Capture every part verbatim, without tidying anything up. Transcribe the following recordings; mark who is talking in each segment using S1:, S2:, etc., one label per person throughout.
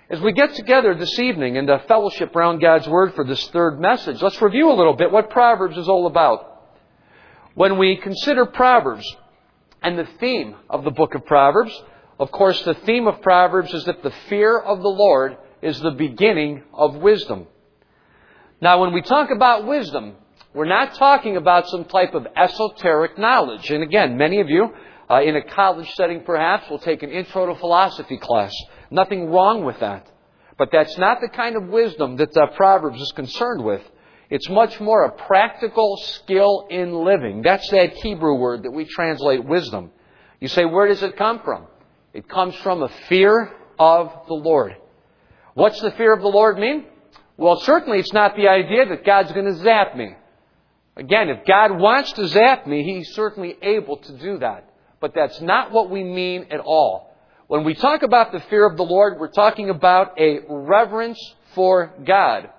S1: As we get together this evening and uh, fellowship around God's Word for this third message, let's review a little bit what Proverbs is all about. When we consider Proverbs and the theme of the book of Proverbs, of course, the theme of Proverbs is that the fear of the Lord is the beginning of wisdom. Now, when we talk about wisdom, we're not talking about some type of esoteric knowledge. And again, many of you, uh, in a college setting perhaps, will take an intro to philosophy class. Nothing wrong with that. But that's not the kind of wisdom that uh, Proverbs is concerned with. It's much more a practical skill in living. That's that Hebrew word that we translate wisdom. You say, where does it come from? It comes from a fear of the Lord. What's the fear of the Lord mean? Well, certainly it's not the idea that God's going to zap me. Again, if God wants to zap me, He's certainly able to do that. But that's not what we mean at all. When we talk about the fear of the Lord, we're talking about a reverence for God.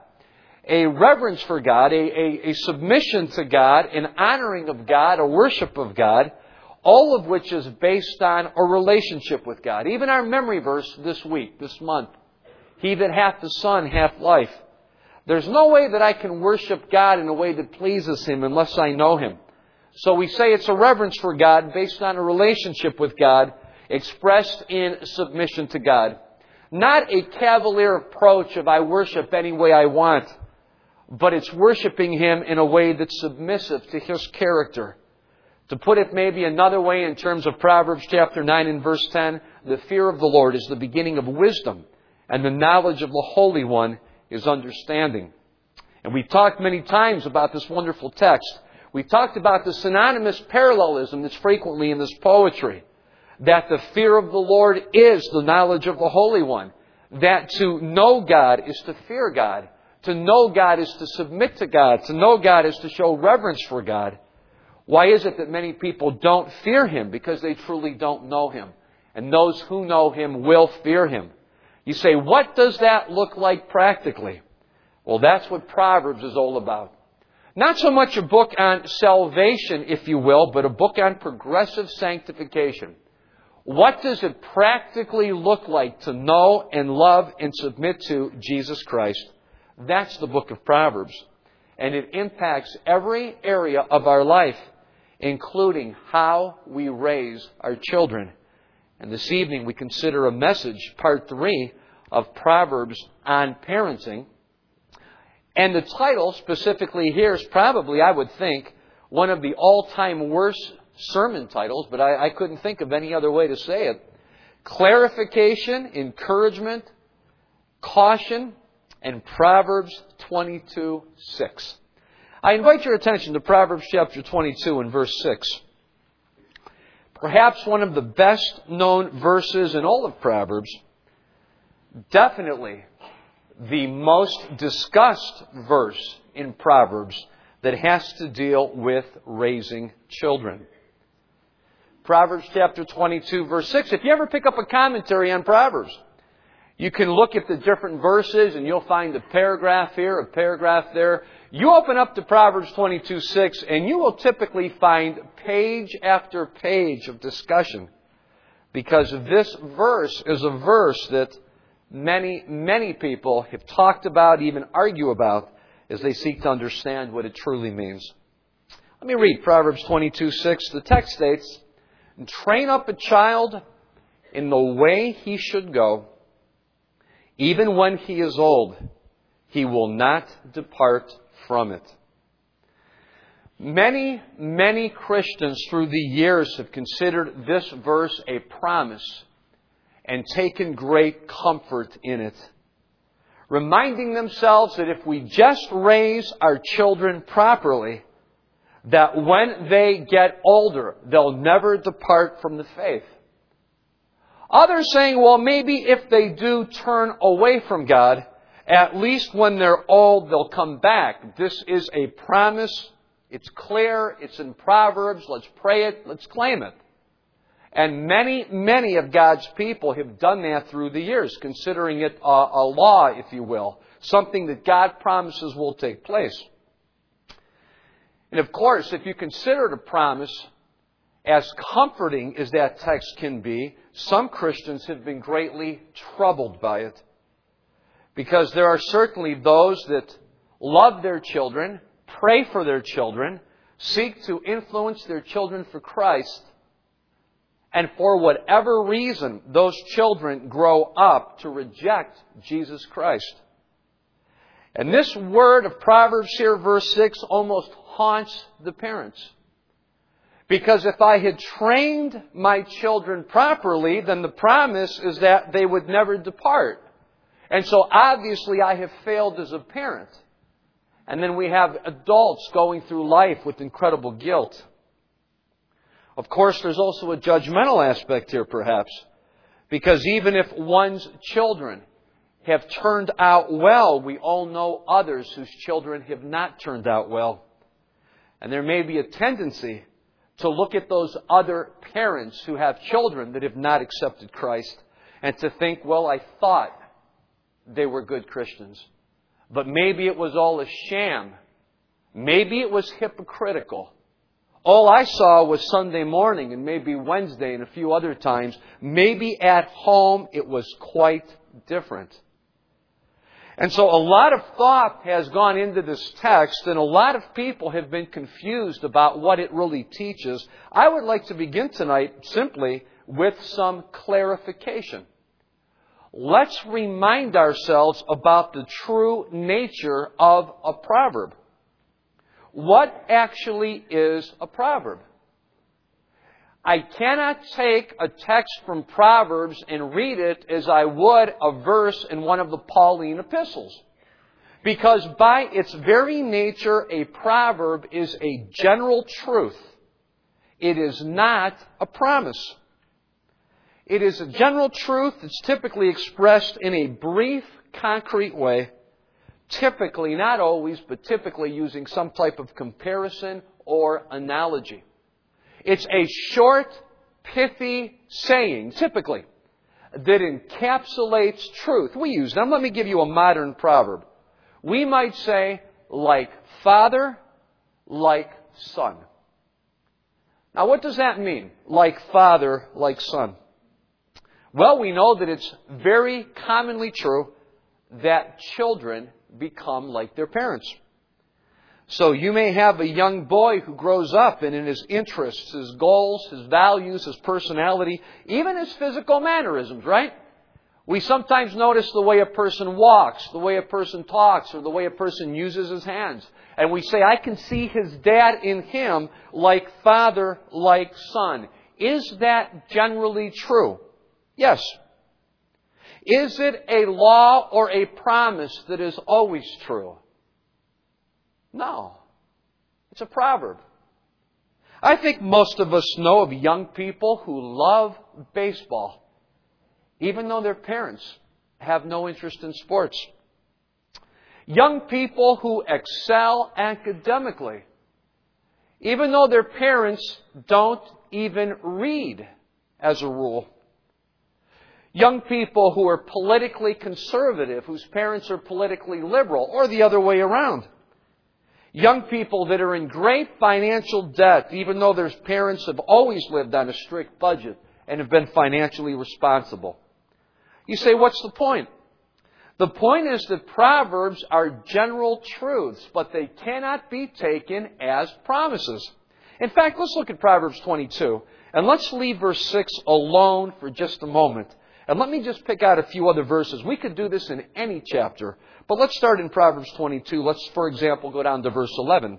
S1: A reverence for God, a, a, a submission to God, an honoring of God, a worship of God, all of which is based on a relationship with God. Even our memory verse this week, this month, He that hath the Son hath life. There's no way that I can worship God in a way that pleases Him unless I know Him. So we say it's a reverence for God based on a relationship with God, expressed in submission to God. Not a cavalier approach of I worship any way I want, but it's worshiping Him in a way that's submissive to His character. To put it maybe another way in terms of Proverbs chapter nine and verse ten, the fear of the Lord is the beginning of wisdom, and the knowledge of the Holy One is understanding. And we've talked many times about this wonderful text. We've talked about the synonymous parallelism that's frequently in this poetry. That the fear of the Lord is the knowledge of the Holy One. That to know God is to fear God. To know God is to submit to God. To know God is to show reverence for God. Why is it that many people don't fear Him? Because they truly don't know Him. And those who know Him will fear Him. You say, what does that look like practically? Well, that's what Proverbs is all about. Not so much a book on salvation, if you will, but a book on progressive sanctification. What does it practically look like to know and love and submit to Jesus Christ? That's the book of Proverbs. And it impacts every area of our life, including how we raise our children. And this evening we consider a message, part three, of Proverbs on parenting. And the title specifically here is probably, I would think, one of the all-time worst sermon titles, but I, I couldn't think of any other way to say it. Clarification, encouragement, caution, and Proverbs twenty-two six. I invite your attention to Proverbs chapter twenty-two and verse six. Perhaps one of the best known verses in all of Proverbs. Definitely the most discussed verse in Proverbs that has to deal with raising children. Proverbs chapter twenty-two, verse six. If you ever pick up a commentary on Proverbs, you can look at the different verses and you'll find a paragraph here, a paragraph there. You open up to Proverbs twenty-two six and you will typically find page after page of discussion. Because this verse is a verse that many, many people have talked about, even argue about, as they seek to understand what it truly means. Let me read Proverbs twenty-two six. The text states, "Train up a child in the way he should go. Even when he is old, he will not depart from it." Many, many Christians through the years have considered this verse a promise and taken great comfort in it, reminding themselves that if we just raise our children properly, that when they get older, they'll never depart from the faith. Others saying, well, maybe if they do turn away from God, at least when they're old, they'll come back. This is a promise. It's clear. It's in Proverbs. Let's pray it. Let's claim it. And many, many of God's people have done that through the years, considering it a, a law, if you will, something that God promises will take place. And of course, if you consider it a promise, as comforting as that text can be, some Christians have been greatly troubled by it. Because there are certainly those that love their children, pray for their children, seek to influence their children for Christ, and for whatever reason, those children grow up to reject Jesus Christ. And this word of Proverbs here, verse six, almost haunts the parents. Because if I had trained my children properly, then the promise is that they would never depart. And so obviously I have failed as a parent. And then we have adults going through life with incredible guilt. Of course, there's also a judgmental aspect here, perhaps. Because even if one's children have turned out well, we all know others whose children have not turned out well. And there may be a tendency to look at those other parents who have children that have not accepted Christ and to think, well, I thought they were good Christians. But maybe it was all a sham. Maybe it was hypocritical. All I saw was Sunday morning and maybe Wednesday and a few other times. Maybe at home it was quite different. And so a lot of thought has gone into this text, and a lot of people have been confused about what it really teaches. I would like to begin tonight simply with some clarification. Let's remind ourselves about the true nature of a proverb. What actually is a proverb? I cannot take a text from Proverbs and read it as I would a verse in one of the Pauline epistles. Because by its very nature, a proverb is a general truth. It is not a promise. It is a general truth that's typically expressed in a brief, concrete way. Typically, not always, but typically using some type of comparison or analogy. It's a short, pithy saying, typically, that encapsulates truth. We use them. Let me give you a modern proverb. We might say, like father, like son. Now, what does that mean? Like father, like son. Well, we know that it's very commonly true that children become like their parents. So you may have a young boy who grows up and in his interests, his goals, his values, his personality, even his physical mannerisms, right? We sometimes notice the way a person walks, the way a person talks, or the way a person uses his hands. And we say, I can see his dad in him like father, like son. Is that generally true? Yes. Is it a law or a promise that is always true? No. It's a proverb. I think most of us know of young people who love baseball, even though their parents have no interest in sports. Young people who excel academically, even though their parents don't even read as a rule. Young people who are politically conservative, whose parents are politically liberal, or the other way around. Young people that are in great financial debt, even though their parents have always lived on a strict budget and have been financially responsible. You say, what's the point? The point is that Proverbs are general truths, but they cannot be taken as promises. In fact, let's look at Proverbs twenty-two, and let's leave verse six alone for just a moment. And let me just pick out a few other verses. We could do this in any chapter. But let's start in Proverbs twenty-two. Let's, for example, go down to verse eleven.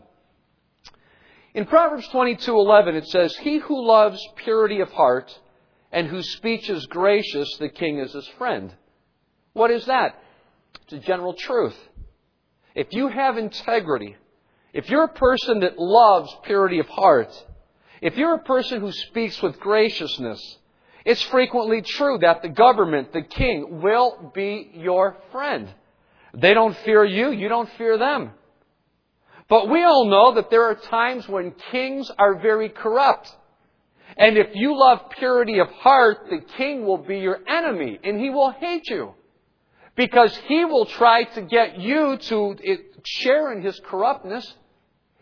S1: In Proverbs twenty-two eleven, it says, He who loves purity of heart and whose speech is gracious, the king is his friend. What is that? It's a general truth. If you have integrity, if you're a person that loves purity of heart, if you're a person who speaks with graciousness, it's frequently true that the government, the king, will be your friend. They don't fear you, you don't fear them. But we all know that there are times when kings are very corrupt. And if you love purity of heart, the king will be your enemy and he will hate you. Because he will try to get you to share in his corruptness.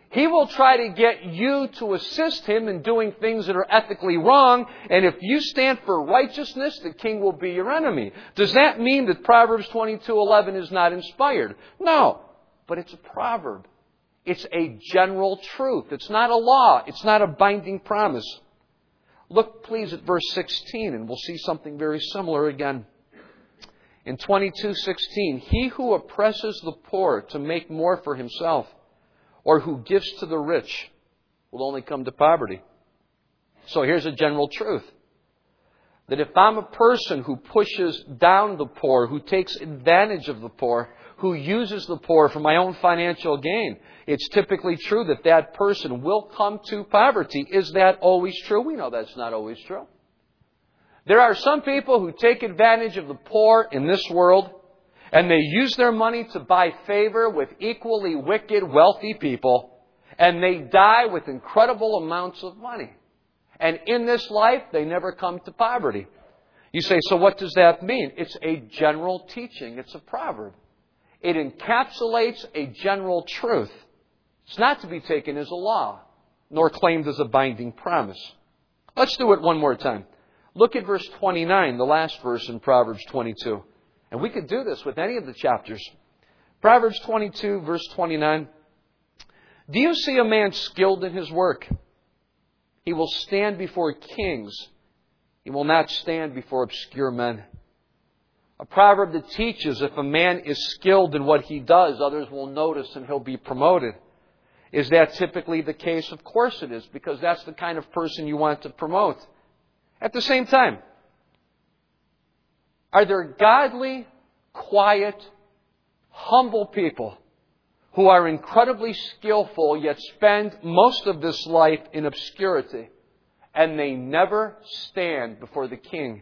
S1: He will try to get you to assist him in doing things that are ethically wrong. And if you stand for righteousness, the king will be your enemy. Does that mean that Proverbs twenty-two eleven is not inspired? No. But it's a proverb. It's a general truth. It's not a law. It's not a binding promise. Look, please, at verse sixteen, and we'll see something very similar again. In twenty-two sixteen, he who oppresses the poor to make more for himself, or who gives to the rich, will only come to poverty. So here's a general truth. That if I'm a person who pushes down the poor, who takes advantage of the poor, who uses the poor for my own financial gain, it's typically true that that person will come to poverty. Is that always true? We know that's not always true. There are some people who take advantage of the poor in this world, and they use their money to buy favor with equally wicked, wealthy people, and they die with incredible amounts of money. And in this life, they never come to poverty. You say, so what does that mean? It's a general teaching. It's a proverb. It encapsulates a general truth. It's not to be taken as a law, nor claimed as a binding promise. Let's do it one more time. Look at verse twenty-nine, the last verse in Proverbs twenty-two. And we could do this with any of the chapters. Proverbs twenty-two, verse twenty-nine. Do you see a man skilled in his work? He will stand before kings. He will not stand before obscure men. A proverb that teaches if a man is skilled in what he does, others will notice and he'll be promoted. Is that typically the case? Of course it is, because that's the kind of person you want to promote. At the same time, are there godly, quiet, humble people who are incredibly skillful yet spend most of this life in obscurity, and they never stand before the king?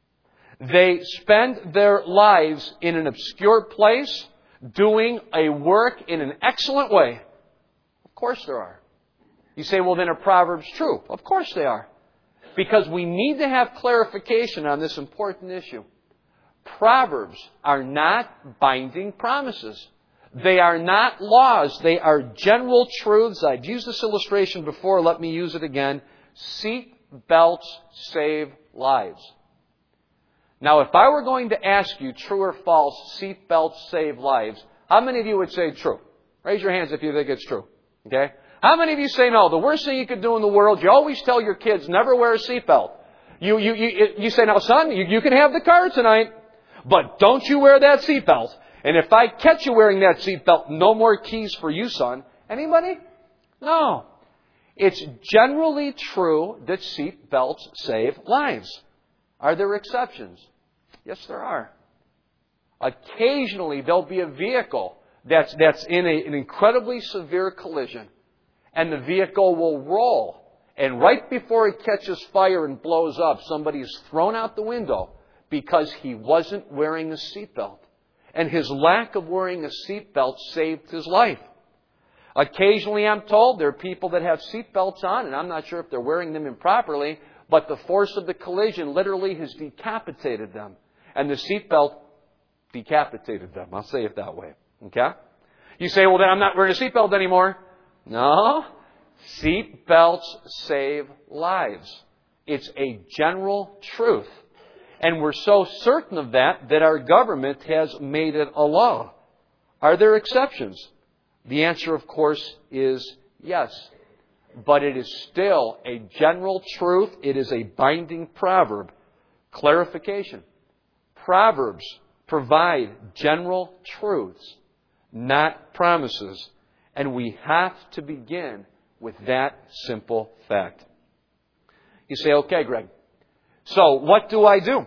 S1: They spend their lives in an obscure place, doing a work in an excellent way. Of course there are. You say, well, then are Proverbs true? Of course they are. Because we need to have clarification on this important issue. Proverbs are not binding promises. They are not laws. They are general truths. I've used this illustration before. Let me use it again. Seat belts save lives. Now, if I were going to ask you, true or false, seat belts save lives, how many of you would say true? Raise your hands if you think it's true. Okay? How many of you say no? The worst thing you could do in the world, you always tell your kids, never wear a seatbelt. You, you, you, you say, now son, you, you can have the car tonight, but don't you wear that seatbelt. And if I catch you wearing that seatbelt, no more keys for you, son. Anybody? No. It's generally true that seatbelts save lives. Are there exceptions? Yes, there are. Occasionally, there'll be a vehicle that's, that's in a, an incredibly severe collision. And the vehicle will roll. And right before it catches fire and blows up, somebody is thrown out the window because he wasn't wearing a seatbelt. And his lack of wearing a seatbelt saved his life. Occasionally, I'm told, there are people that have seatbelts on, and I'm not sure if they're wearing them improperly, but the force of the collision literally has decapitated them. And the seatbelt decapitated them. I'll say it that way. Okay? You say, well, then I'm not wearing a seatbelt anymore. No. Seat belts save lives. It's a general truth. And we're so certain of that that our government has made it a law. Are there exceptions? The answer, of course, is yes. But it is still a general truth. It is a binding proverb. Clarification. Proverbs provide general truths, not promises. And we have to begin with that simple fact. You say, okay, Greg, so what do I do?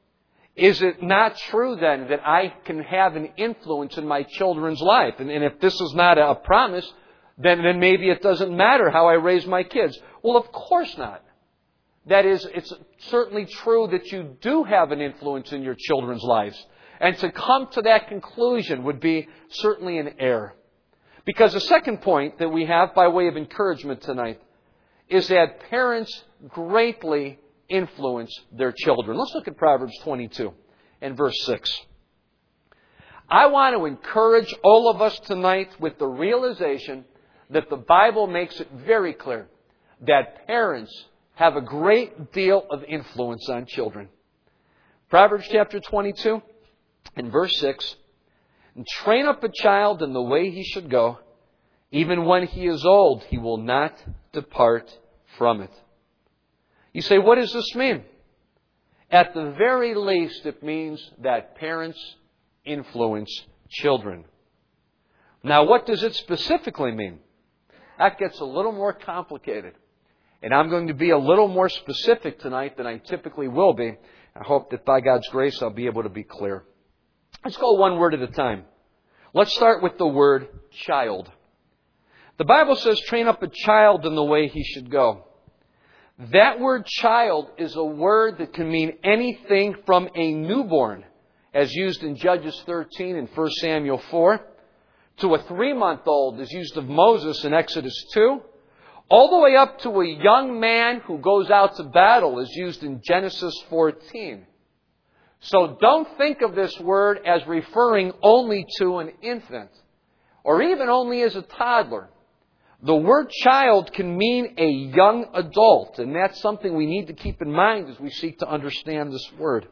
S1: Is it not true then that I can have an influence in my children's life? And, and if this is not a promise, then, then maybe it doesn't matter how I raise my kids. Well, of course not. That is, it's certainly true that you do have an influence in your children's lives. And to come to that conclusion would be certainly an error. Because the second point that we have by way of encouragement tonight is that parents greatly influence their children. Let's look at Proverbs twenty-two and verse six. I want to encourage all of us tonight with the realization that the Bible makes it very clear that parents have a great deal of influence on children. Proverbs chapter twenty-two and verse six, "And train up a child in the way he should go. Even when he is old, he will not depart from it." You say, what does this mean? At the very least, it means that parents influence children. Now, what does it specifically mean? That gets a little more complicated. And I'm going to be a little more specific tonight than I typically will be. I hope that by God's grace I'll be able to be clear. Let's go one word at a time. Let's start with the word child. The Bible says, train up a child in the way he should go. That word child is a word that can mean anything from a newborn, as used in Judges thirteen and First Samuel four, to a three-month-old, as used of Moses in Exodus two, all the way up to a young man who goes out to battle, as used in Genesis fourteen. So don't think of this word as referring only to an infant, or even only as a toddler. The word child can mean a young adult, and that's something we need to keep in mind as we seek to understand this word.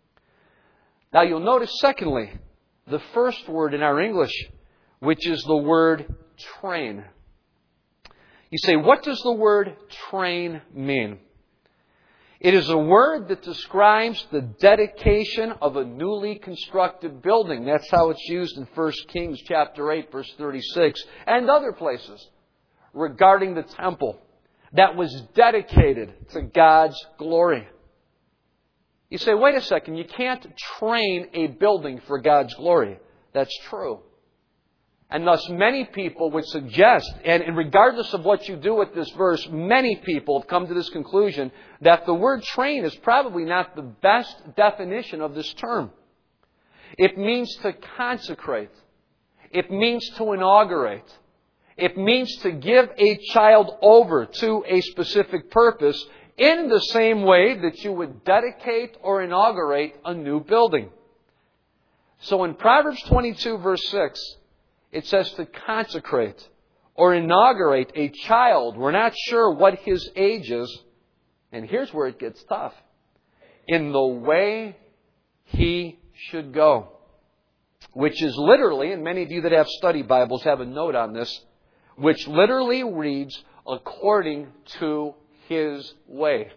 S1: Now you'll notice, secondly, the first word in our English, which is the word train. You say, what does the word train mean? It is a word that describes the dedication of a newly constructed building. That's how it's used in First Kings chapter eight, verse thirty-six, and other places regarding the temple that was dedicated to God's glory. You say, wait a second, you can't train a building for God's glory. That's true. And thus many people would suggest, and regardless of what you do with this verse, many people have come to this conclusion that the word train is probably not the best definition of this term. It means to consecrate. It means to inaugurate. It means to give a child over to a specific purpose in the same way that you would dedicate or inaugurate a new building. So in Proverbs twenty-two, verse six, it says to consecrate or inaugurate a child. We're not sure what his age is. And here's where it gets tough. In the way he should go. Which is literally, and many of you that have study Bibles have a note on this, which literally reads, according to his way.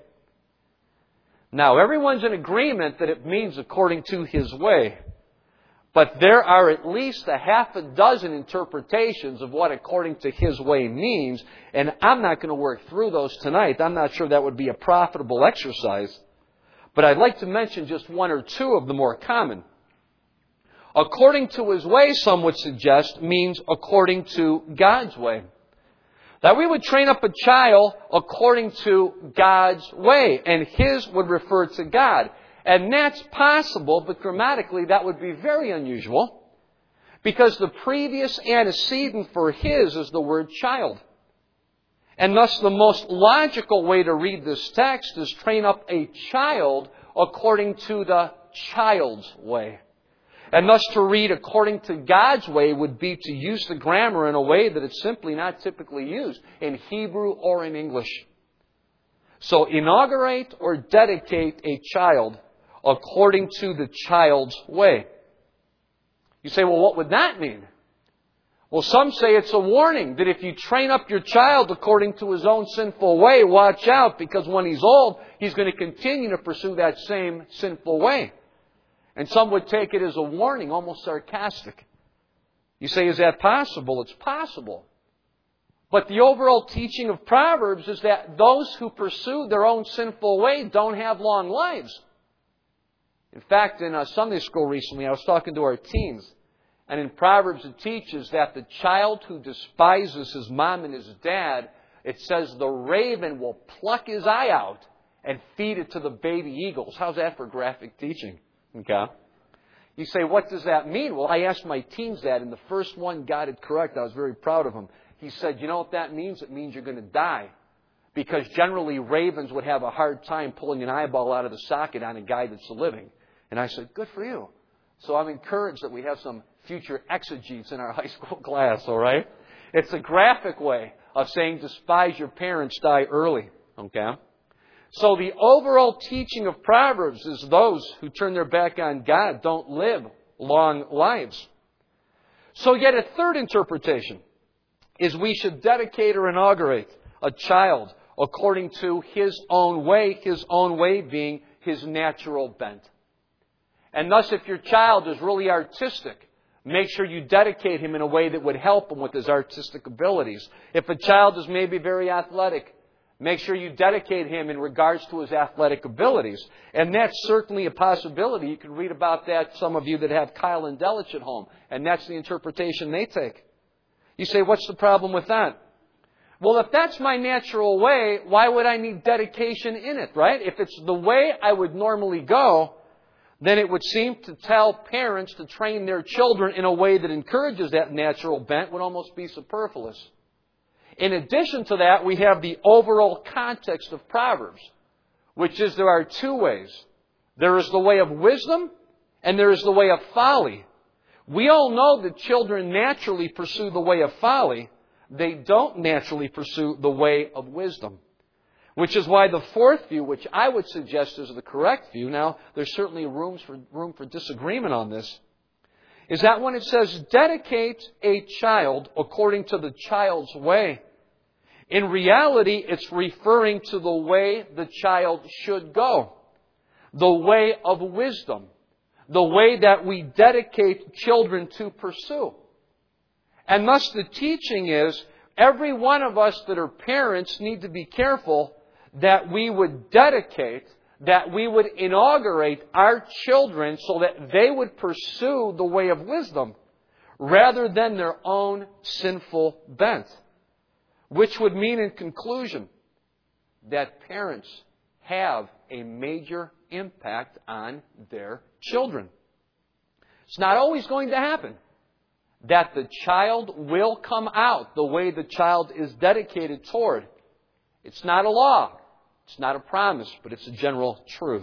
S1: Now, everyone's in agreement that it means according to his way. But there are at least a half a dozen interpretations of what according to his way means. And I'm not going to work through those tonight. I'm not sure that would be a profitable exercise. But I'd like to mention just one or two of the more common. According to his way, some would suggest, means according to God's way. That we would train up a child according to God's way. And his would refer to God. And that's possible, but grammatically that would be very unusual. Because the previous antecedent for his is the word child. And thus the most logical way to read this text is train up a child according to the child's way. And thus to read according to God's way would be to use the grammar in a way that it's simply not typically used in Hebrew or in English. So inaugurate or dedicate a child according to the child's way. You say, well, what would that mean? Well, some say it's a warning that if you train up your child according to his own sinful way, watch out, because when he's old, he's going to continue to pursue that same sinful way. And some would take it as a warning, almost sarcastic. You say, is that possible? It's possible. But the overall teaching of Proverbs is that those who pursue their own sinful way don't have long lives. In fact, in a Sunday school recently, I was talking to our teens. And in Proverbs it teaches that the child who despises his mom and his dad, it says the raven will pluck his eye out and feed it to the baby eagles. How's that for graphic teaching? Okay. You say, what does that mean? Well, I asked my teens that, and the first one got it correct. I was very proud of him. He said, you know what that means? It means you're going to die. Because generally ravens would have a hard time pulling an eyeball out of the socket on a guy that's living. And I said, good for you. So I'm encouraged that we have some future exegetes in our high school class, all right? It's a graphic way of saying despise your parents, die early. Okay? So the overall teaching of Proverbs is those who turn their back on God don't live long lives. So yet a third interpretation is we should dedicate or inaugurate a child according to his own way, his own way being his natural bent. And thus, if your child is really artistic, make sure you dedicate him in a way that would help him with his artistic abilities. If a child is maybe very athletic, make sure you dedicate him in regards to his athletic abilities. And that's certainly a possibility. You can read about that, some of you that have Kyle and Delich at home. And that's the interpretation they take. You say, what's the problem with that? Well, if that's my natural way, why would I need dedication in it, right? If it's the way I would normally go, then it would seem to tell parents to train their children in a way that encourages that natural bent would almost be superfluous. In addition to that, we have the overall context of Proverbs, which is there are two ways. There is the way of wisdom, and there is the way of folly. We all know that children naturally pursue the way of folly. They don't naturally pursue the way of wisdom. Which is why the fourth view, which I would suggest is the correct view, now there's certainly rooms for, room for disagreement on this, is that when it says dedicate a child according to the child's way, in reality it's referring to the way the child should go. The way of wisdom. The way that we dedicate children to pursue. And thus the teaching is, every one of us that are parents need to be careful that we would dedicate, that we would inaugurate our children so that they would pursue the way of wisdom rather than their own sinful bent. Which would mean in conclusion that parents have a major impact on their children. It's not always going to happen that the child will come out the way the child is dedicated toward. It's not a law. It's not a promise, but it's a general truth.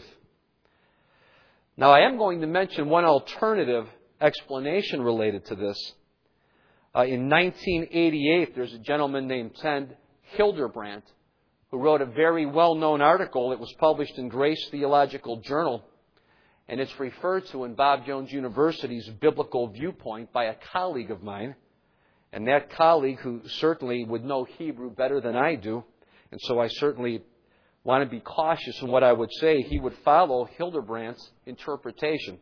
S1: Now, I am going to mention one alternative explanation related to this. Uh, in nineteen eighty-eight, there's a gentleman named Ted Hildebrandt who wrote a very well-known article that was published in Grace Theological Journal. And it's referred to in Bob Jones University's Biblical Viewpoint by a colleague of mine. And that colleague, who certainly would know Hebrew better than I do, and so I certainly want to be cautious in what I would say, he would follow Hildebrandt's interpretation.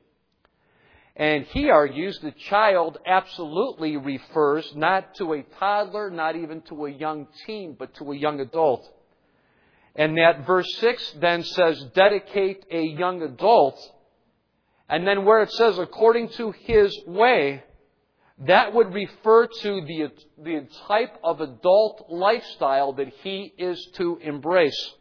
S1: And he argues the child absolutely refers not to a toddler, not even to a young teen, but to a young adult. And that verse six then says, dedicate a young adult. And then where it says, according to his way, that would refer to the, the type of adult lifestyle that he is to embrace.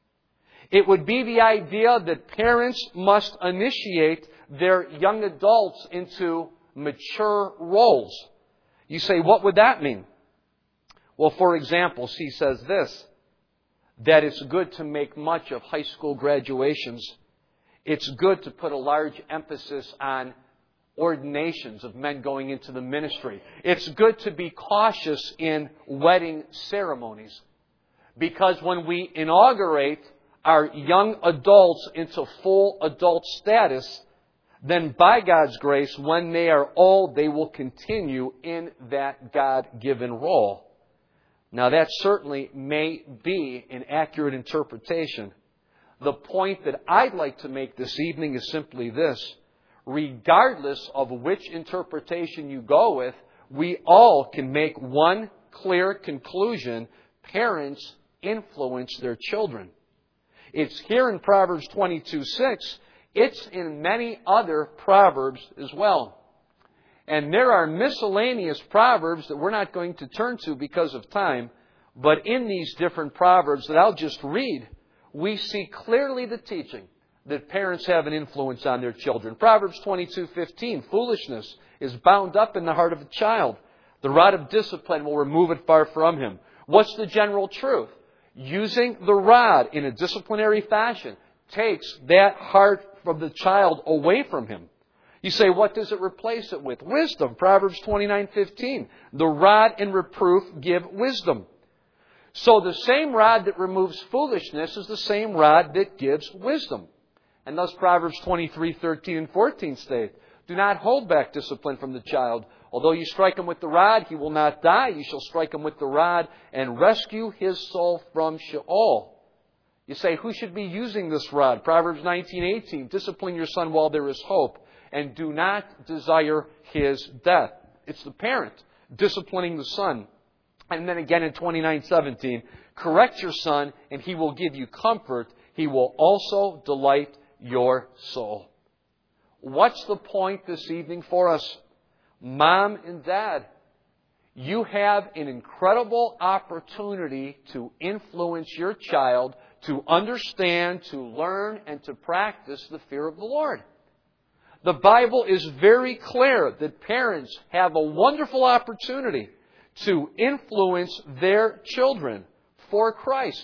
S1: It would be the idea that parents must initiate their young adults into mature roles. You say, what would that mean? Well, for example, he says this, that it's good to make much of high school graduations. It's good to put a large emphasis on ordinations of men going into the ministry. It's good to be cautious in wedding ceremonies. Because when we inaugurate our young adults into full adult status, then by God's grace, when they are old, they will continue in that God-given role. Now, that certainly may be an accurate interpretation. The point that I'd like to make this evening is simply this. Regardless of which interpretation you go with, we all can make one clear conclusion. Parents influence their children. It's here in Proverbs twenty-two six. It's in many other Proverbs as well. And there are miscellaneous Proverbs that we're not going to turn to because of time. But in these different Proverbs that I'll just read, we see clearly the teaching that parents have an influence on their children. Proverbs twenty-two fifteen, foolishness is bound up in the heart of a child. The rod of discipline will remove it far from him. What's the general truth? Using the rod in a disciplinary fashion takes that heart from the child away from him. You say, what does it replace it with? Wisdom. Proverbs twenty-nine fifteen. The rod and reproof give wisdom. So the same rod that removes foolishness is the same rod that gives wisdom. And thus Proverbs twenty-three thirteen and fourteen state, do not hold back discipline from the child. Although you strike him with the rod, he will not die. You shall strike him with the rod and rescue his soul from Sheol. You say, who should be using this rod? Proverbs nineteen eighteen, discipline your son while there is hope, and do not desire his death. It's the parent disciplining the son. And then again in twenty-nine seventeen, correct your son, and he will give you comfort. He will also delight your soul. What's the point this evening for us? Mom and Dad, you have an incredible opportunity to influence your child to understand, to learn, and to practice the fear of the Lord. The Bible is very clear that parents have a wonderful opportunity to influence their children for Christ.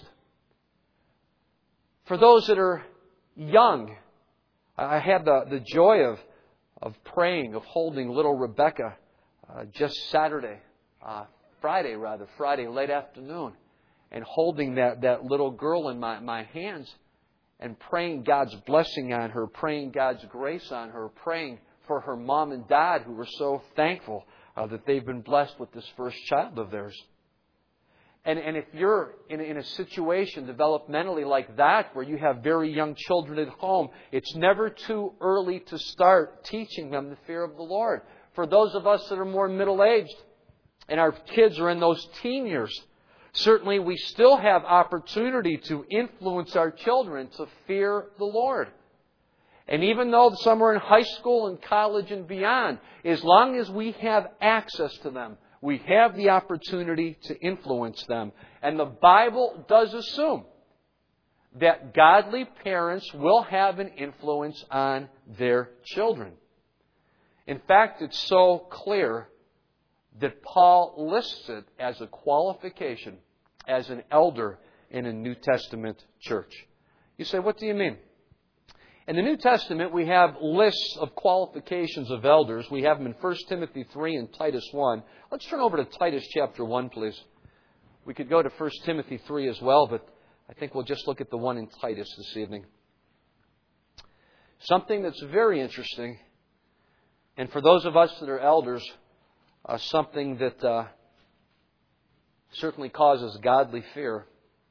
S1: For those that are young, I had the, the joy of, of praying, of holding little Rebecca uh, just Saturday, uh, Friday rather, Friday late afternoon, and holding that, that little girl in my, my hands and praying God's blessing on her, praying God's grace on her, praying for her mom and dad who were so thankful uh, that they've been blessed with this first child of theirs. And, and if you're in, in a situation developmentally like that, where you have very young children at home, it's never too early to start teaching them the fear of the Lord. For those of us that are more middle-aged and our kids are in those teen years, certainly we still have opportunity to influence our children to fear the Lord. And even though some are in high school and college and beyond, as long as we have access to them, we have the opportunity to influence them. And the Bible does assume that godly parents will have an influence on their children. In fact, it's so clear that Paul lists it as a qualification as an elder in a New Testament church. You say, what do you mean? In the New Testament, we have lists of qualifications of elders. We have them in First Timothy three and Titus one. Let's turn over to Titus chapter one, please. We could go to First Timothy three as well, but I think we'll just look at the one in Titus this evening. Something that's very interesting, and for those of us that are elders, uh, something that uh, certainly causes godly fear.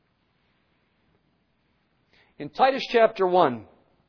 S1: In Titus chapter one,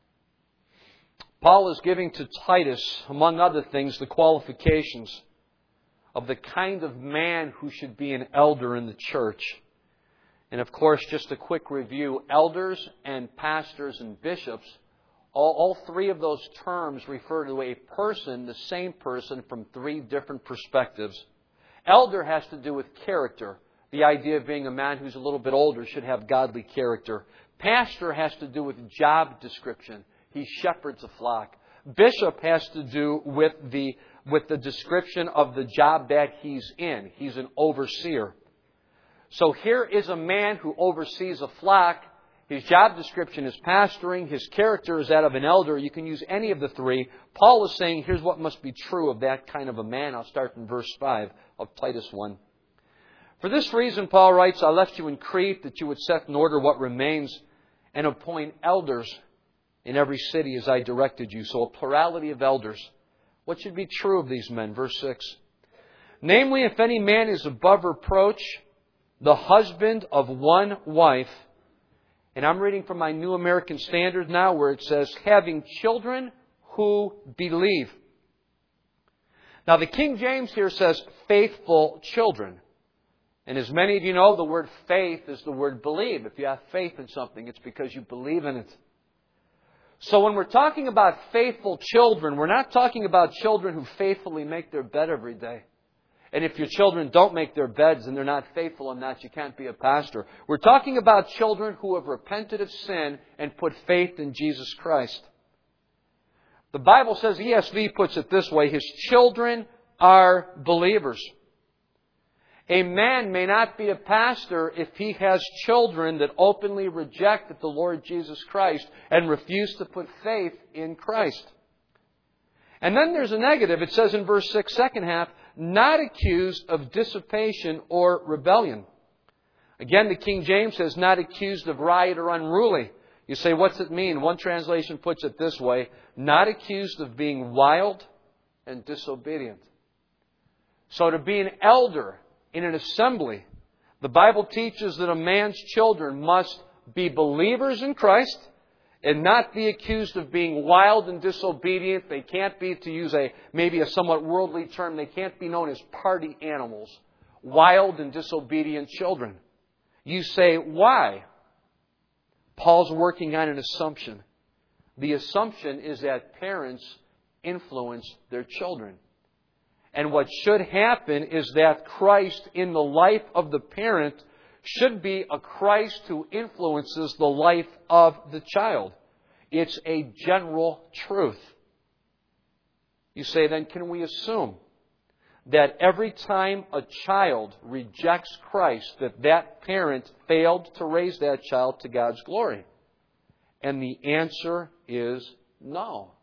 S1: Paul is giving to Titus, among other things, the qualifications of the kind of man who should be an elder in the church. And of course, just a quick review, elders and pastors and bishops, all, all three of those terms refer to a person, the same person, from three different perspectives. Elder has to do with character. The idea of being a man who's a little bit older should have godly character. Pastor has to do with job description. He shepherds a flock. Bishop has to do with the, with the description of the job that he's in. He's an overseer. So here is a man who oversees a flock. His job description is pastoring. His character is that of an elder. You can use any of the three. Paul is saying, here's what must be true of that kind of a man. I'll start in verse five of Titus one. For this reason, Paul writes, I left you in Crete that you would set in order what remains and appoint elders in every city as I directed you. So a plurality of elders. What should be true of these men? Verse six. Namely, if any man is above reproach, the husband of one wife, and I'm reading from my New American Standard now where it says, having children who believe. Now the King James here says faithful children. And as many of you know, the word faith is the word believe. If you have faith in something, it's because you believe in it. So when we're talking about faithful children, we're not talking about children who faithfully make their bed every day. And if your children don't make their beds and they're not faithful in that, you can't be a pastor. We're talking about children who have repented of sin and put faith in Jesus Christ. The Bible says, E S V puts it this way, His children are believers. A man may not be a pastor if he has children that openly reject the Lord Jesus Christ and refuse to put faith in Christ. And then there's a negative. It says in verse six, second half, not accused of dissipation or rebellion. Again, the King James says not accused of riot or unruly. You say, what's it mean? One translation puts it this way, not accused of being wild and disobedient. So to be an elder in an assembly, the Bible teaches that a man's children must be believers in Christ and not be accused of being wild and disobedient. They can't be, to use a maybe a somewhat worldly term, they can't be known as party animals. Wild and disobedient children. You say, why? Paul's working on an assumption. The assumption is that parents influence their children. And what should happen is that Christ in the life of the parent should be a Christ who influences the life of the child. It's a general truth. You say, then can we assume that every time a child rejects Christ, that that parent failed to raise that child to God's glory? And the answer is no.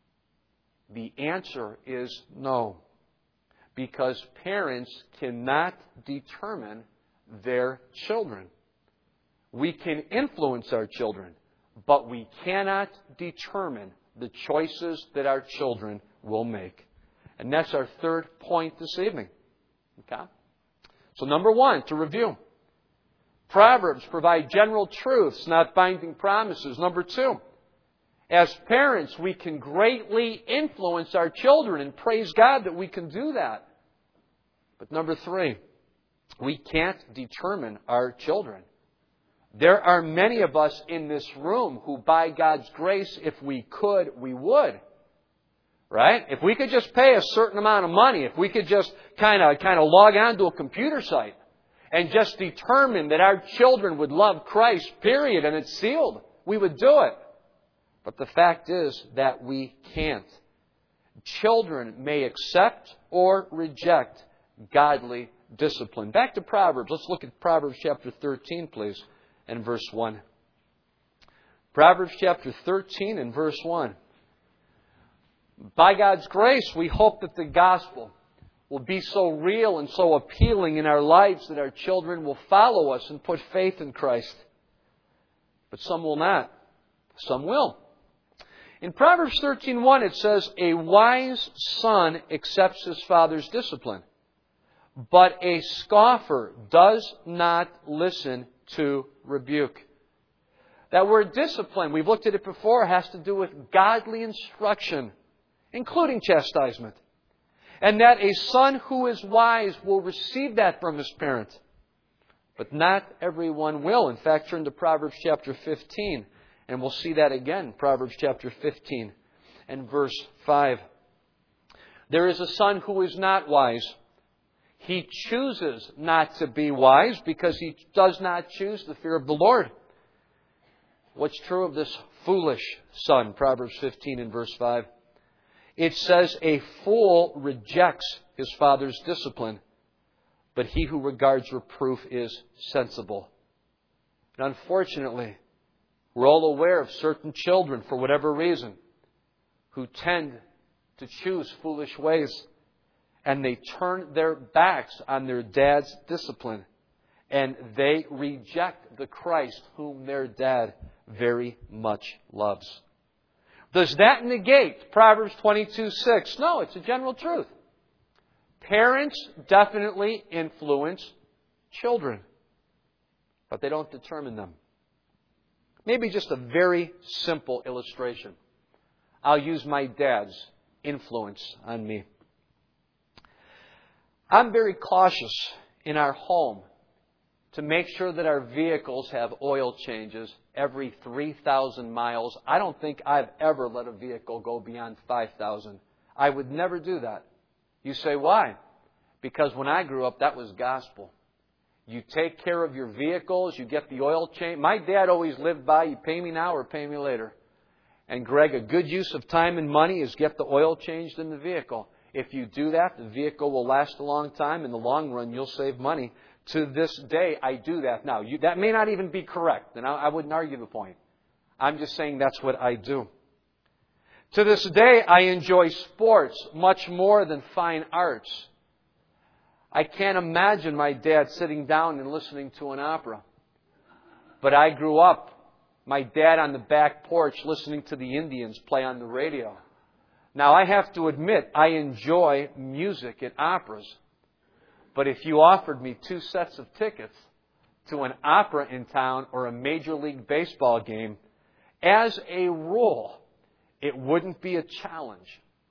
S1: The answer is no. Because parents cannot determine their children. We can influence our children, but we cannot determine the choices that our children will make. And that's our third point this evening. Okay? So number one, to review. Proverbs provide general truths, not binding promises. Number two, as parents, we can greatly influence our children, and praise God that we can do that. But number three, we can't determine our children. There are many of us in this room who, by God's grace, if we could, we would. Right? If we could just pay a certain amount of money, if we could just kind of kind of log on to a computer site and just determine that our children would love Christ, period, and it's sealed, we would do it. But the fact is that we can't. Children may accept or reject godly discipline. Back to Proverbs. Let's look at Proverbs chapter thirteen, please, and verse one. Proverbs chapter thirteen and verse one. By God's grace, we hope that the gospel will be so real and so appealing in our lives that our children will follow us and put faith in Christ. But some will not. Some will. In Proverbs thirteen one, it says, a wise son accepts his father's discipline, but a scoffer does not listen to rebuke. That word discipline, we've looked at it before, has to do with godly instruction, including chastisement. And that a son who is wise will receive that from his parent. But not everyone will. In fact, turn to Proverbs chapter fifteen. And we'll see that again. Proverbs chapter fifteen and verse five. There is a son who is not wise. He chooses not to be wise because he does not choose the fear of the Lord. What's true of this foolish son? Proverbs fifteen and verse five. It says, a fool rejects his father's discipline, but he who regards reproof is sensible. And unfortunately, we're all aware of certain children, for whatever reason, who tend to choose foolish ways, and they turn their backs on their dad's discipline, and they reject the Christ whom their dad very much loves. Does that negate Proverbs twenty-two six? No, it's a general truth. Parents definitely influence children, but they don't determine them. Maybe just a very simple illustration. I'll use my dad's influence on me. I'm very cautious in our home to make sure that our vehicles have oil changes every three thousand miles. I don't think I've ever let a vehicle go beyond five thousand. I would never do that. You say, why? Because when I grew up, that was gospel. You take care of your vehicles, you get the oil change. My dad always lived by, you pay me now or pay me later. And Greg, a good use of time and money is get the oil changed in the vehicle. If you do that, the vehicle will last a long time. In the long run, you'll save money. To this day, I do that. Now, you, that may not even be correct, and I, I wouldn't argue the point. I'm just saying that's what I do. To this day, I enjoy sports much more than fine arts. I can't imagine my dad sitting down and listening to an opera. But I grew up, my dad on the back porch listening to the Indians play on the radio. Now, I have to admit, I enjoy music at operas. But if you offered me two sets of tickets to an opera in town or a Major League Baseball game, as a rule, it wouldn't be a challenge.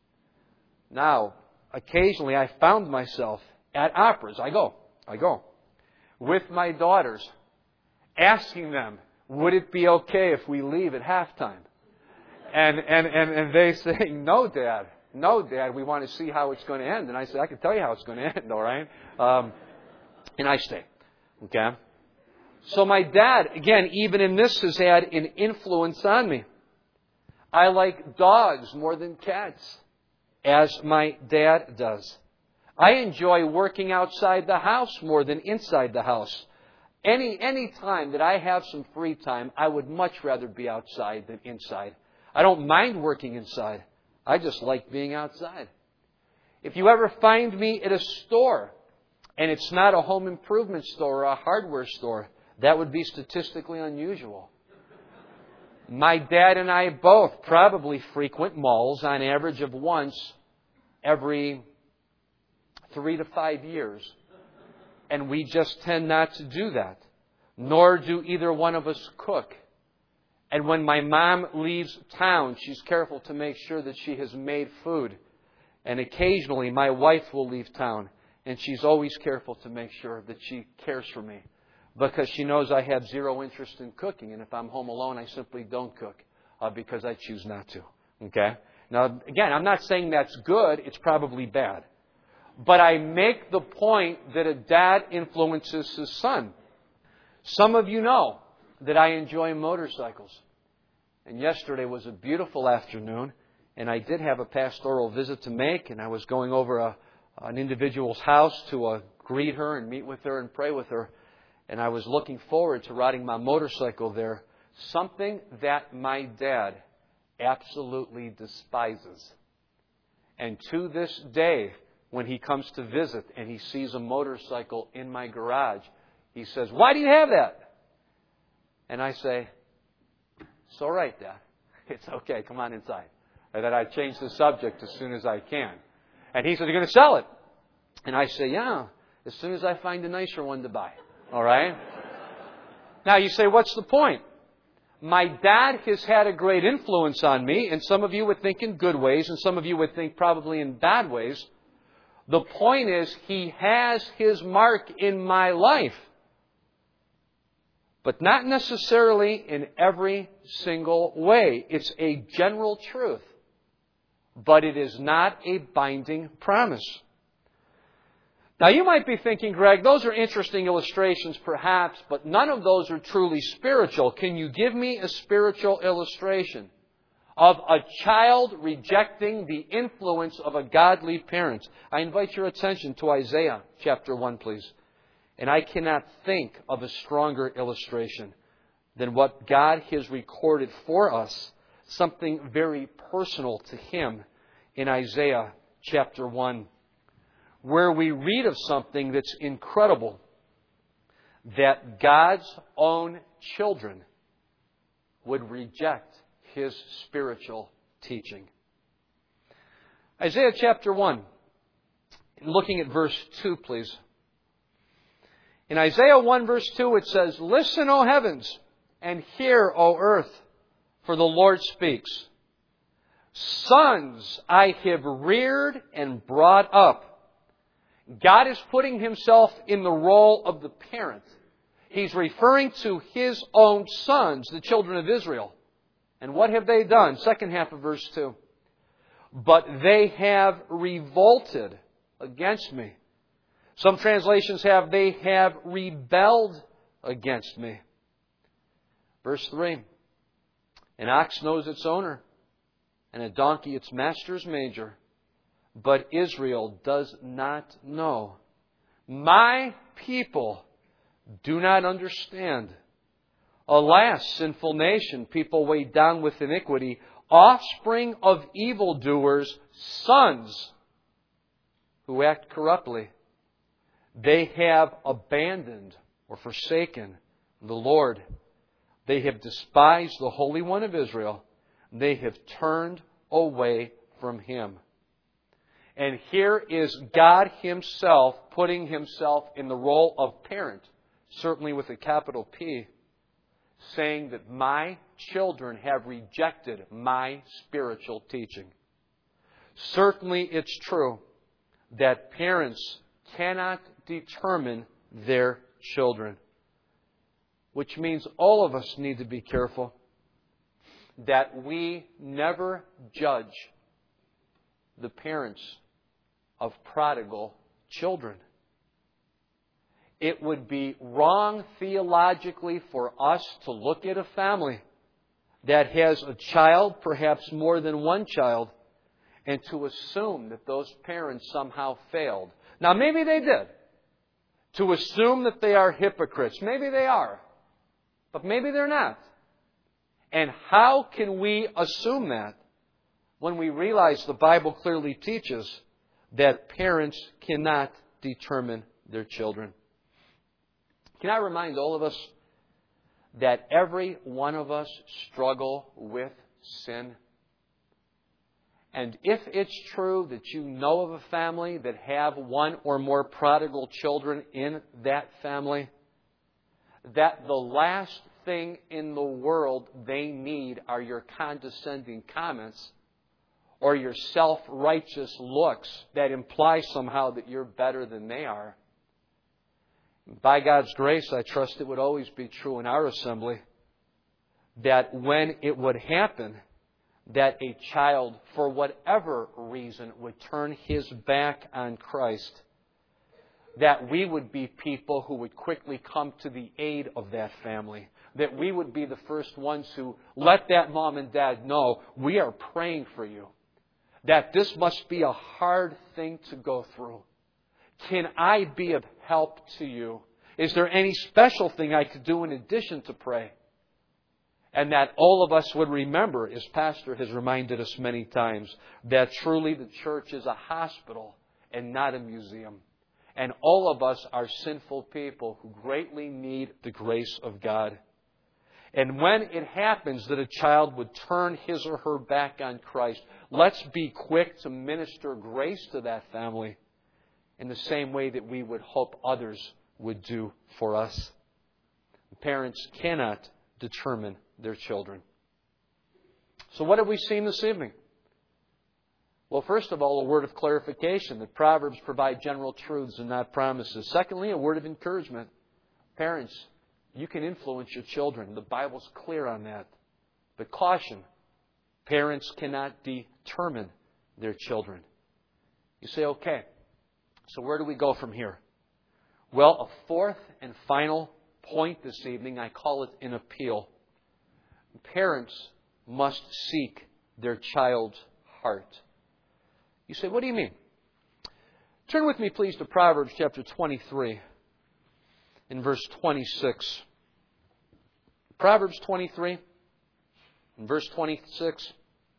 S1: Now, occasionally I found myself at operas. I go, I go, with my daughters, asking them, would it be okay if we leave at halftime? And, and, and, and they say, no, Dad. No, Dad, we want to see how it's going to end. And I say, I can tell you how it's going to end, all right? Um, and I stay. Okay? So my dad, again, even in this, has had an influence on me. I like dogs more than cats, as my dad does. I enjoy working outside the house more than inside the house. Any, any time that I have some free time, I would much rather be outside than inside. I don't mind working inside. I just like being outside. If you ever find me at a store, and it's not a home improvement store or a hardware store, that would be statistically unusual. My dad and I both probably frequent malls on average of once every three to five years. And we just tend not to do that. Nor do either one of us cook. And when my mom leaves town, she's careful to make sure that she has made food. And occasionally my wife will leave town, and she's always careful to make sure that she cares for me, because she knows I have zero interest in cooking. And if I'm home alone, I simply don't cook uh, because I choose not to. Okay? Now, again, I'm not saying that's good. It's probably bad. But I make the point that a dad influences his son. Some of you know that I enjoy motorcycles. And yesterday was a beautiful afternoon, and I did have a pastoral visit to make, and I was going over a, an individual's house to uh, greet her and meet with her and pray with her. And I was looking forward to riding my motorcycle there, something that my dad absolutely despises. And to this day, when he comes to visit and he sees a motorcycle in my garage, he says, "Why do you have that?" And I say, "It's all right, Dad. It's okay. Come on inside." And then I change the subject as soon as I can. And he says, "You're going to sell it?" And I say, "Yeah, as soon as I find a nicer one to buy." All right? Now you say, what's the point? My dad has had a great influence on me, and some of you would think in good ways, and some of you would think probably in bad ways. The point is, he has his mark in my life. But not necessarily in every single way. It's a general truth. But it is not a binding promise. Now you might be thinking, Greg, those are interesting illustrations perhaps, but none of those are truly spiritual. Can you give me a spiritual illustration of a child rejecting the influence of a godly parent? I invite your attention to Isaiah chapter one, please. And I cannot think of a stronger illustration than what God has recorded for us, something very personal to Him in Isaiah chapter one, where we read of something that's incredible, that God's own children would reject His spiritual teaching. Isaiah chapter one, looking at verse two, please. In Isaiah one verse two it says, "Listen, O heavens, and hear, O earth, for the Lord speaks. Sons I have reared and brought up." God is putting Himself in the role of the parent. He's referring to His own sons, the children of Israel. And what have they done? Second half of verse two. "But they have revolted against me." Some translations have, "They have rebelled against me." Verse three. "An ox knows its owner, and a donkey its master's manger. But Israel does not know. My people do not understand. Alas, sinful nation, people weighed down with iniquity, offspring of evildoers, sons who act corruptly. They have abandoned or forsaken the Lord. They have despised the Holy One of Israel. They have turned away from Him. And here is God Himself putting Himself in the role of parent, certainly with a capital P, saying that my children have rejected my spiritual teaching. Certainly it's true that parents cannot determine their children, which means all of us need to be careful that we never judge the parents of prodigal children. It would be wrong theologically for us to look at a family that has a child, perhaps more than one child, and to assume that those parents somehow failed. Now, maybe they did. To assume that they are hypocrites. Maybe they are. But maybe they're not. And how can we assume that when we realize the Bible clearly teaches that parents cannot determine their children? Can I remind all of us that every one of us struggle with sin? And if it's true that you know of a family that have one or more prodigal children in that family, that the last thing in the world they need are your condescending comments or your self-righteous looks that imply somehow that you're better than they are. By God's grace, I trust it would always be true in our assembly that when it would happen that a child, for whatever reason, would turn his back on Christ, that we would be people who would quickly come to the aid of that family. That we would be the first ones who let that mom and dad know we are praying for you. That this must be a hard thing to go through. Can I be of help to you? Is there any special thing I could do in addition to pray? And that all of us would remember, as Pastor has reminded us many times, that truly the church is a hospital and not a museum. And all of us are sinful people who greatly need the grace of God. And when it happens that a child would turn his or her back on Christ, let's be quick to minister grace to that family in the same way that we would hope others would do for us. Parents cannot determine their children. So what have we seen this evening? Well, first of all, a word of clarification that Proverbs provide general truths and not promises. Secondly, a word of encouragement. Parents, you can influence your children. The Bible's clear on that. But caution, parents cannot determine their children. You say, okay, so where do we go from here? Well, a fourth and final point this evening, I call it an appeal. Parents must seek their child's heart. You say, what do you mean? Turn with me, please, to Proverbs chapter twenty-three in verse twenty-six. Proverbs twenty-three in verse twenty-six.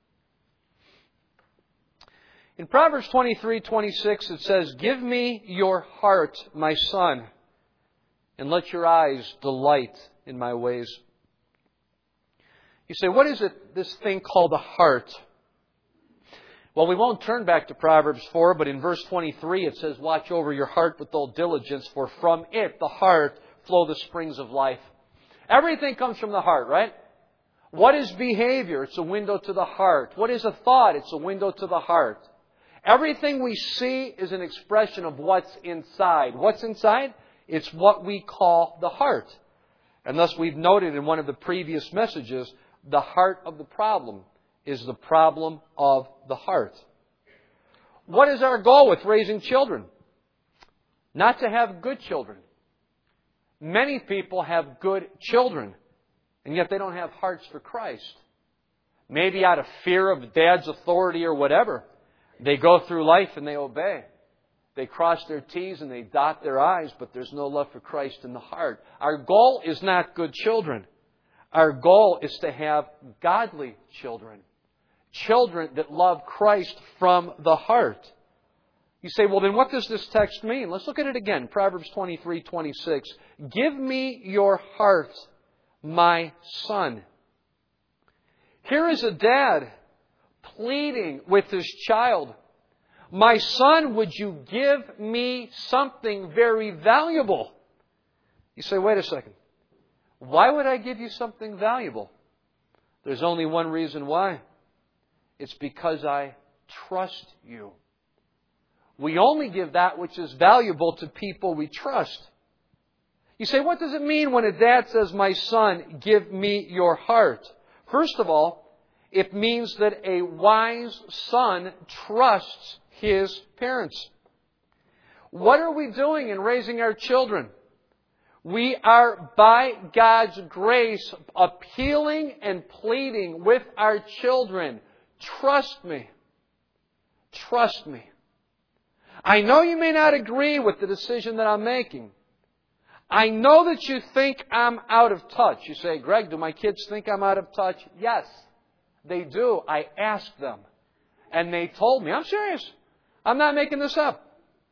S1: In Proverbs twenty-three twenty-six it says, "Give me your heart, my son, and let your eyes delight in my ways." You say, what is it, this thing called the heart? Well, we won't turn back to Proverbs four, but in verse twenty-three it says, "Watch over your heart with all diligence, for from it, the heart, flow the springs of life." Everything comes from the heart, right? What is behavior? It's a window to the heart. What is a thought? It's a window to the heart. Everything we see is an expression of what's inside. What's inside? It's what we call the heart. And thus we've noted in one of the previous messages, the heart of the problem is the problem of the heart. What is our goal with raising children? Not to have good children. Many people have good children, and yet they don't have hearts for Christ. Maybe out of fear of dad's authority or whatever. They go through life and they obey. They cross their T's and they dot their I's, but there's no love for Christ in the heart. Our goal is not good children. Our goal is to have godly children. children that love Christ from the heart. You say, well, then what does this text mean? Let's look at it again. Proverbs twenty-three twenty-six. Give me your heart, my son. Here is a dad pleading with his child. My son, would you give me something very valuable? You say, wait a second. Why would I give you something valuable? There's only one reason why. It's because I trust you. We only give that which is valuable to people we trust. You say, what does it mean when a dad says, my son, give me your heart? First of all, it means that a wise son trusts his parents. What are we doing in raising our children? We are, by God's grace, appealing and pleading with our children. Trust me. Trust me. I know you may not agree with the decision that I'm making. I know that you think I'm out of touch. You say, Greg, do my kids think I'm out of touch? Yes, they do. I asked them. And they told me. I'm serious. I'm not making this up.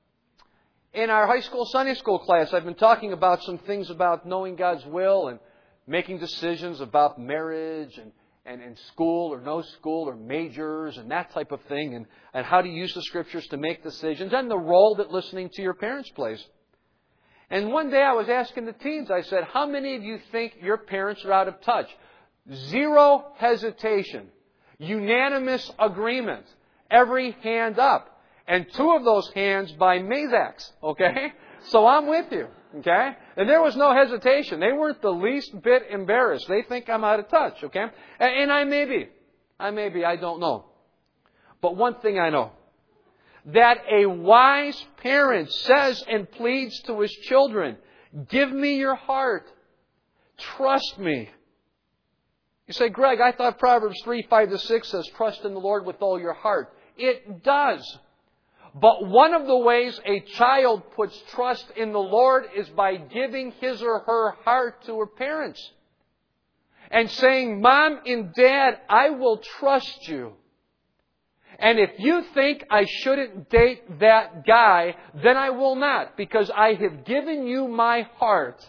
S1: In our high school Sunday school class, I've been talking about some things about knowing God's will and making decisions about marriage and, and, and school or no school or majors and that type of thing, and, and how to use the Scriptures to make decisions and the role that listening to your parents plays. And one day I was asking the teens, I said, how many of you think your parents are out of touch? Zero hesitation. Unanimous agreement. Every hand up. And two of those hands by Mazax. Okay? So I'm with you. Okay? And there was no hesitation. They weren't the least bit embarrassed. They think I'm out of touch. Okay? And I may be. I may be. I don't know. But one thing I know. That a wise parent says and pleads to his children, give me your heart. Trust me. You say, Greg, I thought Proverbs three, five to six says, trust in the Lord with all your heart. It does. But one of the ways a child puts trust in the Lord is by giving his or her heart to her parents. And saying, Mom and Dad, I will trust you. And if you think I shouldn't date that guy, then I will not, because I have given you my heart.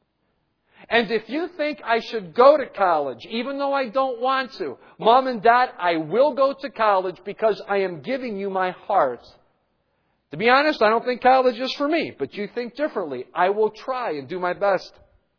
S1: And if you think I should go to college, even though I don't want to, Mom and Dad, I will go to college because I am giving you my heart. To be honest, I don't think college is for me, but you think differently. I will try and do my best.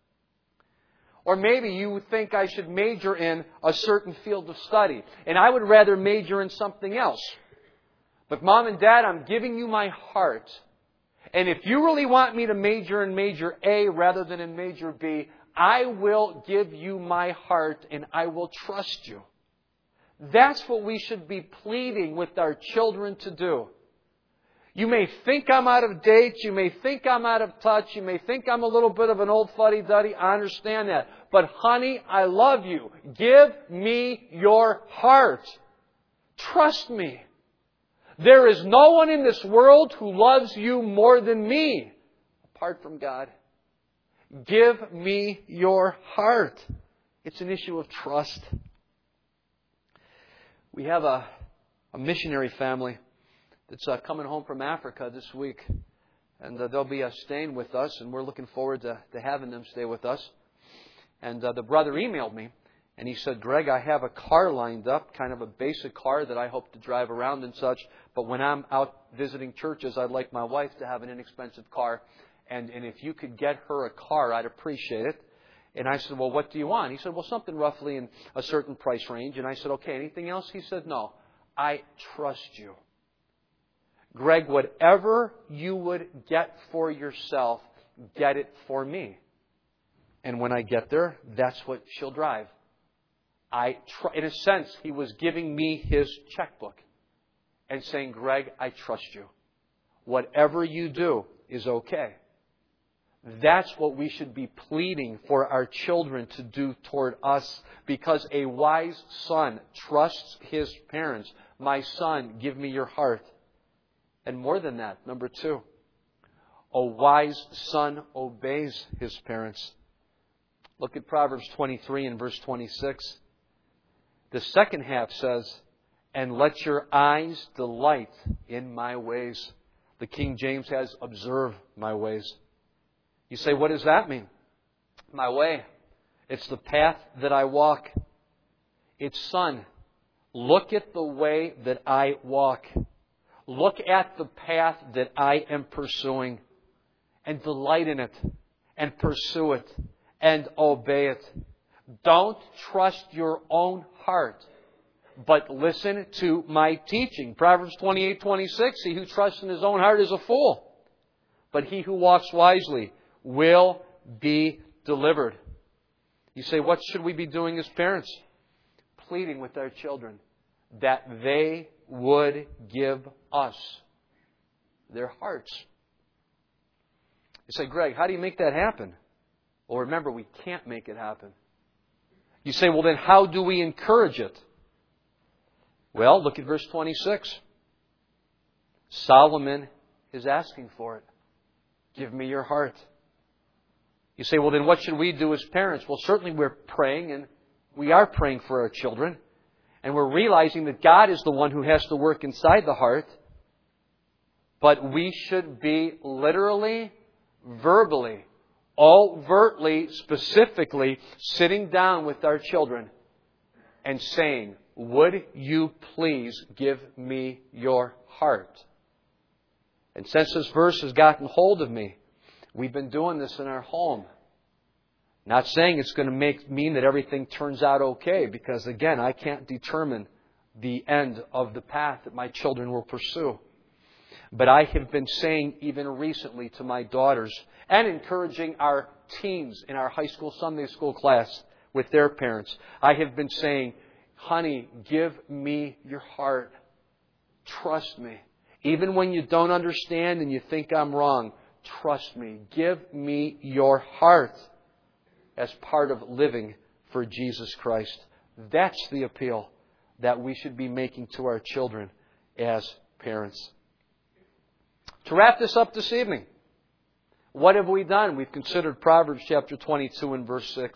S1: Or maybe you think I should major in a certain field of study, and I would rather major in something else. But Mom and Dad, I'm giving you my heart. And if you really want me to major in major A rather than in major B, I will give you my heart and I will trust you. That's what we should be pleading with our children to do. You may think I'm out of date. You may think I'm out of touch. You may think I'm a little bit of an old fuddy-duddy. I understand that. But honey, I love you. Give me your heart. Trust me. There is no one in this world who loves you more than me, apart from God. Give me your heart. It's an issue of trust. We have a, a missionary family that's uh, coming home from Africa this week. And uh, they'll be uh, staying with us, and we're looking forward to, to having them stay with us. And uh, the brother emailed me, and he said, Greg, I have a car lined up, kind of a basic car that I hope to drive around and such. But when I'm out visiting churches, I'd like my wife to have an inexpensive car. And, and if you could get her a car, I'd appreciate it. And I said, well, what do you want? He said, well, something roughly in a certain price range. And I said, okay, anything else? He said, no, I trust you. Greg, whatever you would get for yourself, get it for me. And when I get there, that's what she'll drive. I tr- in a sense, he was giving me his checkbook and saying, Greg, I trust you. Whatever you do is okay. That's what we should be pleading for our children to do toward us, because a wise son trusts his parents. My son, give me your heart. And more than that, number two, a wise son obeys his parents. Look at Proverbs twenty-three and verse twenty-six. The second half says, and let your eyes delight in my ways. The King James has, observe my ways. You say, what does that mean? My way. It's the path that I walk. It's, son, look at the way that I walk. Look at the path that I am pursuing and delight in it and pursue it and obey it. Don't trust your own heart, but listen to my teaching. Proverbs twenty-eight twenty-six, he who trusts in his own heart is a fool, but he who walks wisely will be delivered. You say, what should we be doing as parents? Pleading with our children that they would give us their hearts. You say, Greg, how do you make that happen? Well, remember, we can't make it happen. You say, well, then how do we encourage it? Well, look at verse twenty-six. Solomon is asking for it. Give me your heart. You say, well, then what should we do as parents? Well, certainly we're praying, and we are praying for our children. And we're realizing that God is the one who has to work inside the heart. But we should be literally, verbally, overtly, specifically sitting down with our children and saying, would you please give me your heart? And since this verse has gotten hold of me, we've been doing this in our home. Not saying it's going to make mean that everything turns out okay, because again, I can't determine the end of the path that my children will pursue. But I have been saying even recently to my daughters and encouraging our teens in our high school Sunday school class with their parents, I have been saying, honey, give me your heart. Trust me. Even when you don't understand and you think I'm wrong, trust me. Give me your heart as part of living for Jesus Christ. That's the appeal that we should be making to our children as parents. To wrap this up this evening, what have we done? We've considered Proverbs chapter twenty-two and verse six.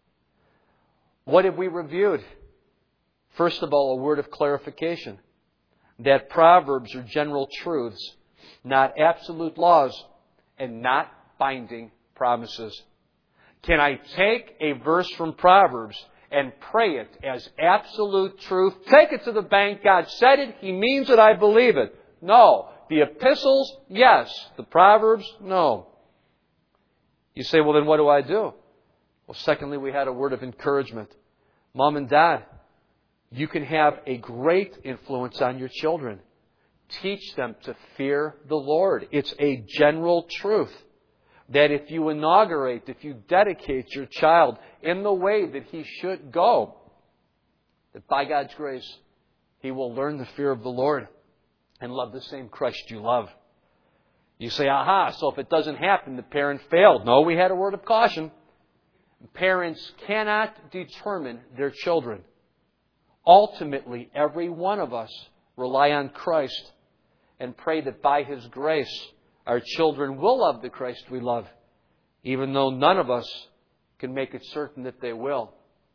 S1: What have we reviewed? First of all, a word of clarification. That Proverbs are general truths, not absolute laws, and not binding promises. Can I take a verse from Proverbs and pray it as absolute truth? Take it to the bank. God said it. He means it. I believe it. No. The epistles, yes. The Proverbs, no. You say, well, then what do I do? Well, secondly, we had a word of encouragement. Mom and Dad, you can have a great influence on your children. Teach them to fear the Lord. It's a general truth that if you inaugurate, if you dedicate your child in the way that he should go, that by God's grace, he will learn the fear of the Lord and love the same Christ you love. You say, aha, so if it doesn't happen, the parent failed. No, we had a word of caution. Parents cannot determine their children. Ultimately, every one of us rely on Christ and pray that by His grace, our children will love the Christ we love, even though none of us can make it certain that they will.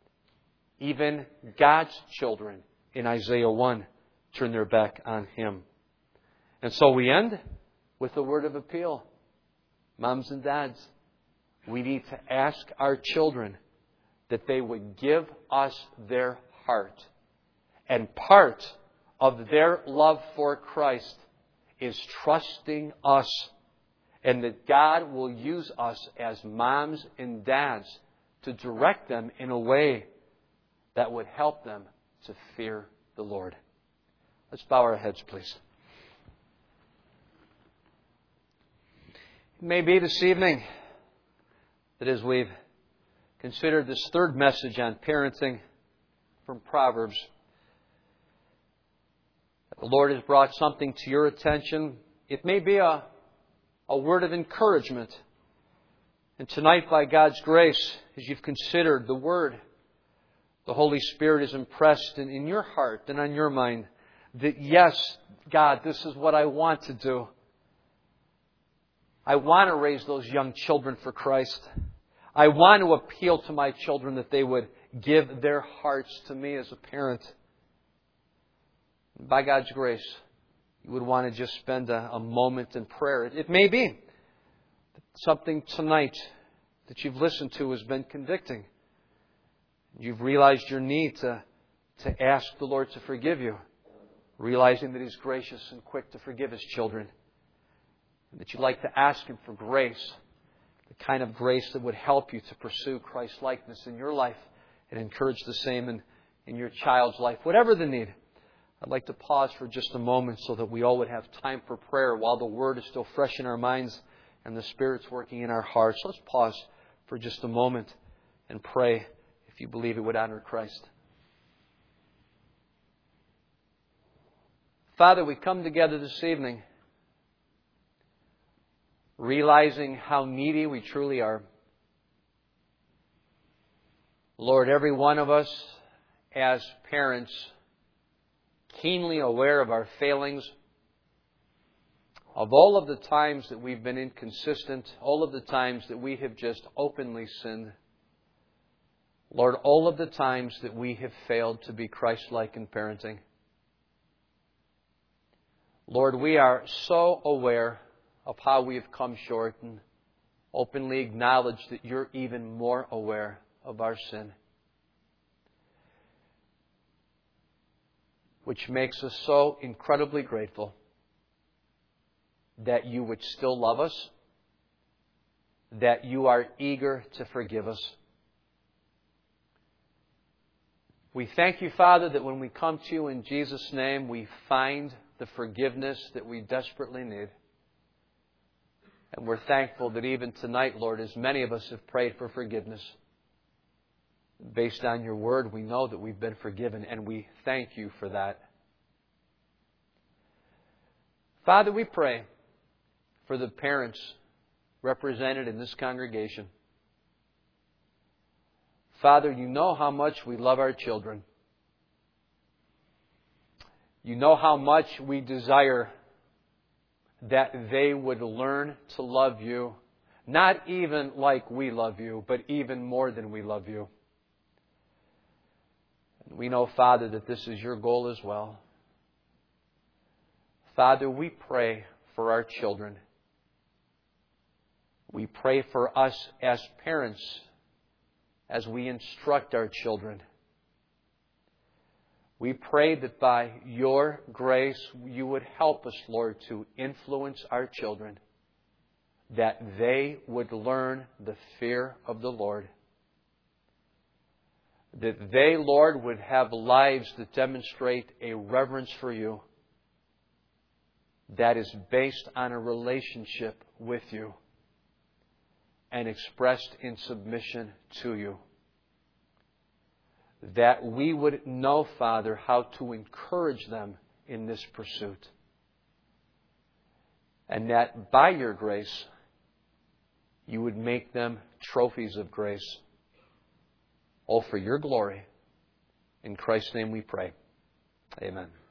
S1: Even God's children in Isaiah one turn their back on Him. And so we end with a word of appeal. Moms and dads, we need to ask our children that they would give us their heart. And part of their love for Christ is trusting us, and that God will use us as moms and dads to direct them in a way that would help them to fear the Lord. Let's bow our heads, please. It may be this evening that as we've considered this third message on parenting from Proverbs, the Lord has brought something to your attention. It may be a, a word of encouragement. And tonight, by God's grace, as you've considered the Word, the Holy Spirit is impressed in, in your heart and on your mind that, yes, God, this is what I want to do. I want to raise those young children for Christ. I want to appeal to my children that they would give their hearts to me as a parent. By God's grace, you would want to just spend a, a moment in prayer. It, it may be that something tonight that you've listened to has been convicting. You've realized your need to, to ask the Lord to forgive you, realizing that He's gracious and quick to forgive His children, and that you'd like to ask Him for grace, the kind of grace that would help you to pursue Christ-likeness in your life and encourage the same in, in your child's life. Whatever the need, I'd like to pause for just a moment so that we all would have time for prayer while the Word is still fresh in our minds and the Spirit's working in our hearts. Let's pause for just a moment and pray if you believe it would honor Christ. Father, we come together this evening realizing how needy we truly are. Lord, every one of us as parents, keenly aware of our failings, of all of the times that we've been inconsistent, all of the times that we have just openly sinned. Lord, all of the times that we have failed to be Christ-like in parenting. Lord, we are so aware of how we have come short and openly acknowledge that You're even more aware of our sin. Which makes us so incredibly grateful that You would still love us, that You are eager to forgive us. We thank You, Father, that when we come to You in Jesus' name, we find the forgiveness that we desperately need. And we're thankful that even tonight, Lord, as many of us have prayed for forgiveness, based on Your Word, we know that we've been forgiven, and we thank You for that. Father, we pray for the parents represented in this congregation. Father, You know how much we love our children. You know how much we desire that they would learn to love You, not even like we love You, but even more than we love You. And we know, Father, that this is Your goal as well. Father, we pray for our children. We pray for us as parents as we instruct our children. We pray that by Your grace You would help us, Lord, to influence our children, that they would learn the fear of the Lord, that they, Lord, would have lives that demonstrate a reverence for You that is based on a relationship with You and expressed in submission to You. That we would know, Father, how to encourage them in this pursuit. And that by Your grace, You would make them trophies of grace. All for Your glory. In Christ's name we pray. Amen.